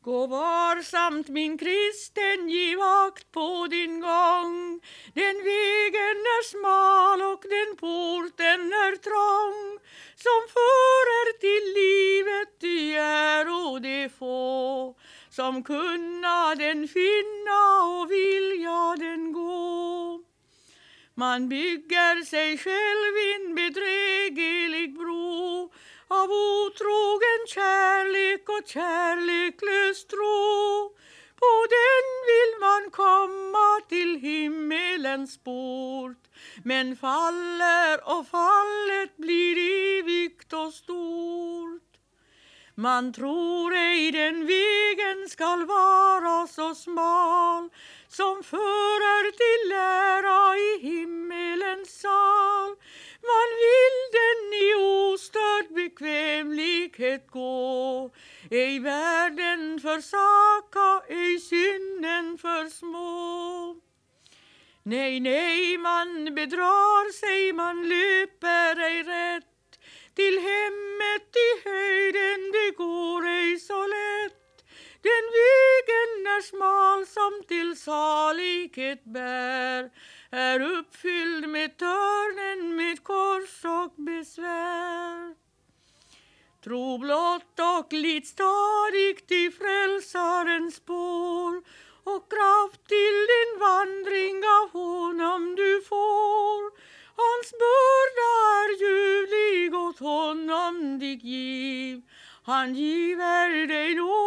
Gå varsamt min kristen, giv akt på din gång. Den vägen är smal och den porten är trång, som förer till livet, ty äro det få, som kunna den finna och vilja den gå. Man bygger sig själv en bedräglig bro av otrogen kärlek och kärleklös tro. På den vill man komma till himmelens port, men faller och fallet blir evigt och stort. Man tror ej den vägen skall vara så smal, som förer till ära i himmelens sal. Man vill den i ostörd bekvämlighet gå, ej världen försaka, ej synden försmå. Nej, nej, man bedrar sig, man löper ej rätt till hemmet i höjden, det går ej så lätt. Den vägen är smal som till salighet bär, är uppfylld med törnen, med kors och besvär. Tro blott och lid stadigt i frälsarens spår, och kraft till din vandring av honom du får. Hans börda är ljuvlig, åt honom dig giv, han giver dig nåd.